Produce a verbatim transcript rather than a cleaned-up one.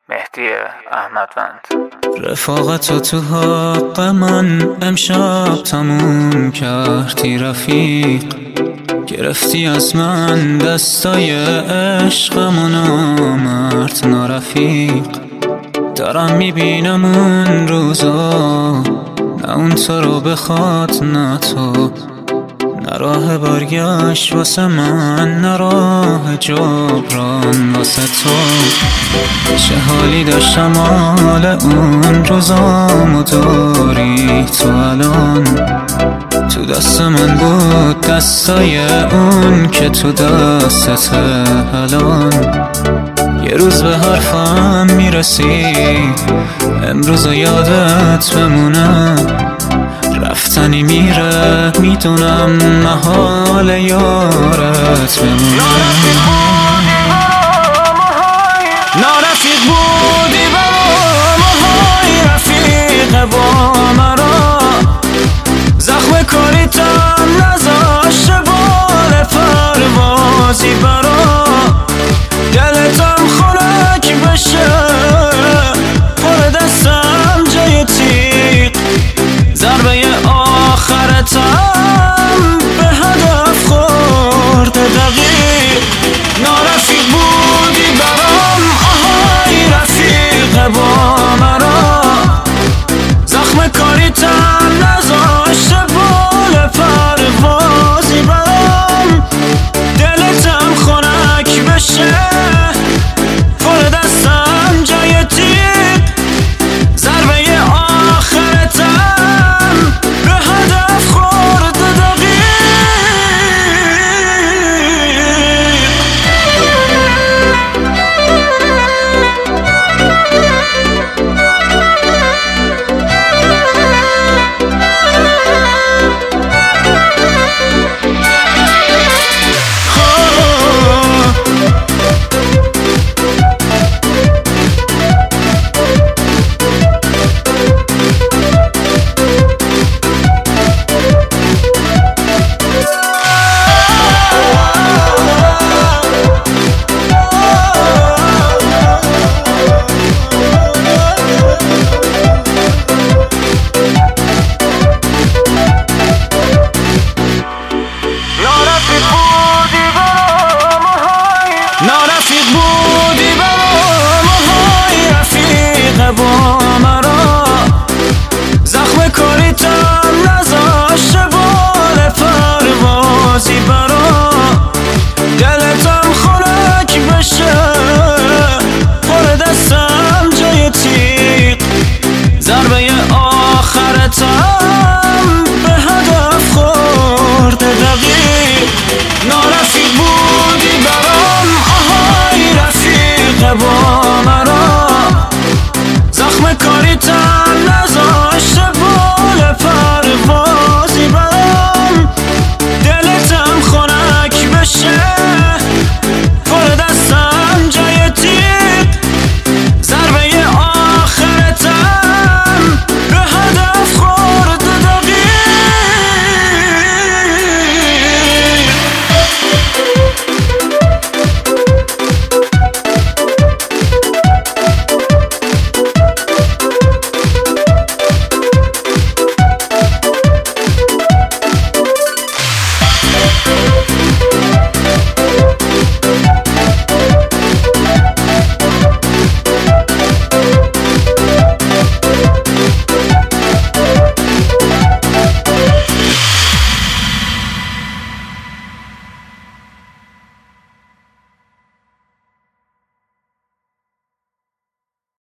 مهدی احمدوند. رفاقت تو حق من امشب تموم کردی رفیق، گرفتی از من دستای عشقمو نامرد نارفیق. دارم میبینم اون روزا، نه اون تو رو بخواد نه تو، نه راه برگشت واسه من نه راه جبران واسه تو. چه حالی داشتم حال اون روزامو داری تو الان، تو دست من بود دستای اون که تو دستت الان. یه روز به حرفم میرسی امروز یادت بمونه، رفتنی میره میدونم محال یارت بمونه. نارفیق بود